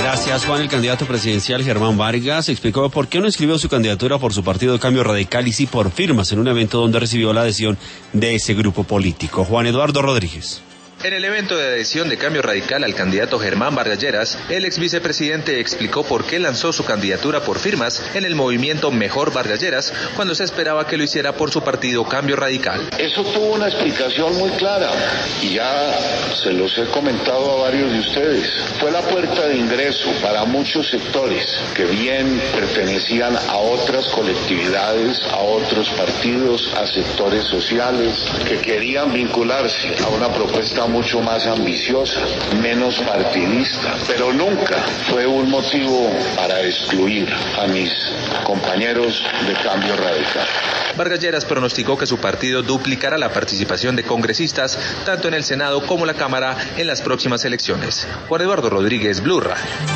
Gracias, Juan. El candidato presidencial Germán Vargas explicó por qué no inscribió su candidatura por su partido Cambio Radical y sí por firmas en un evento donde recibió la adhesión de ese grupo político. Juan Eduardo Rodríguez. En el evento de adhesión de Cambio Radical al candidato Germán Vargas Lleras, el ex vicepresidente explicó por qué lanzó su candidatura por firmas en el movimiento Mejor Vargas Lleras, cuando se esperaba que lo hiciera por su partido Cambio Radical. Eso tuvo una explicación muy clara y ya se los he comentado a varios de ustedes. Fue la puerta de ingreso para muchos sectores que bien pertenecían a otras colectividades, a otros partidos, a sectores sociales, que querían vincularse a una propuesta mucho más ambiciosa, menos partidista, pero nunca fue un motivo para excluir a mis compañeros de Cambio Radical. Vargas Lleras pronosticó que su partido duplicará la participación de congresistas tanto en el Senado como la Cámara en las próximas elecciones. Juan Eduardo Rodríguez, Blue Radio.